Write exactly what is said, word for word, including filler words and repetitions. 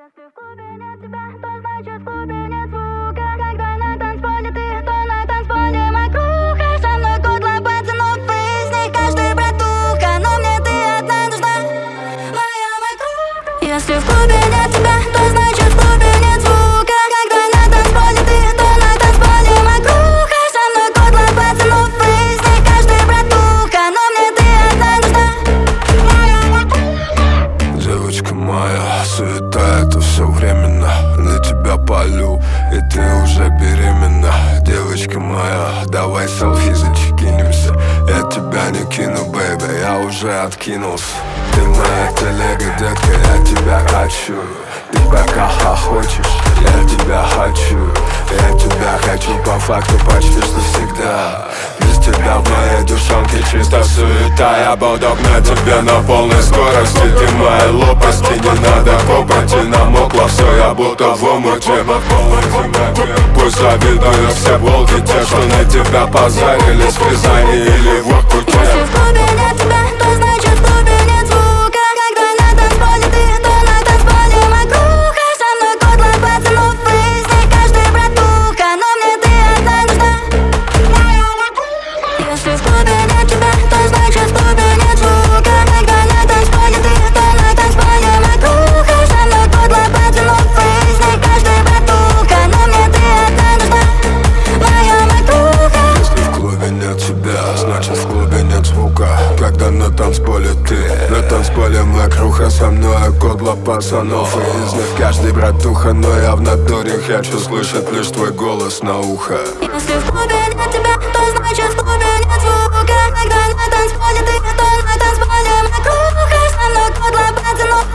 Если в клубе нет тебя, то значит в клубе нет звука. Когда на танцполе ты, то на танцполе мокруха. Со мной кодло пацанов, и из них каждый братуха. Но мне ты одна нужна, моя мокруха. Если в клубе нет тебя, то значит в клубе нет звука. Когда на танцполе ты, то на танцполе мокруха. Со мной кодло пацанов, и из них каждый братуха. Но мне ты одна нужна, моя мокруха. Девочка моя, суета, это все временно. На тебя палю, и ты уже беременна. Девочка моя, давай селфи зачекинимся. Я тебя не кину, бэйби, я уже откинулся. Ты моя телега, детка, я тебя хочу. Ты пока хочешь, я тебя хочу. Я тебя хочу по факту почти что всегда. Без тебя в моей душонке чисто суета. Я буду гнать тебя на полной скорости. Ты моей лопасти, не надо копать. И намокло все, я будто в омуте. Пусть завидуют все волки, те, что на тебя позарились в Рязани или в Воркуте. Если в клубе нет тебя, то значит в клубе нет звука. Когда на танцполе ты, то на танцполе мокруха. Со мной кодло пацанов, и из них каждый братуха. Но мне ты одна нужна, моя мокруха. Если в клубе нет тебя, то значит в клубе нет звука. Когда на танцполе ты, то на танцполе мокруха. Со мной кодло пацанов, и из них каждый братуха. Но мне ты одна нужна, моя мокруха. Если в клубе нет тебя, значит в клубе нет звука. Когда на танцполе ты, на танцполе мокруха. Со мной кодло пацанов, и из них каждый братуха. Но я в натуре хочу слышать лишь твой голос на ухо. Если в клубе нет тебя, то значит в клубе нет звука. Когда на танцполе ты, то на танцполе мокруха. Со мной кодло пацанов,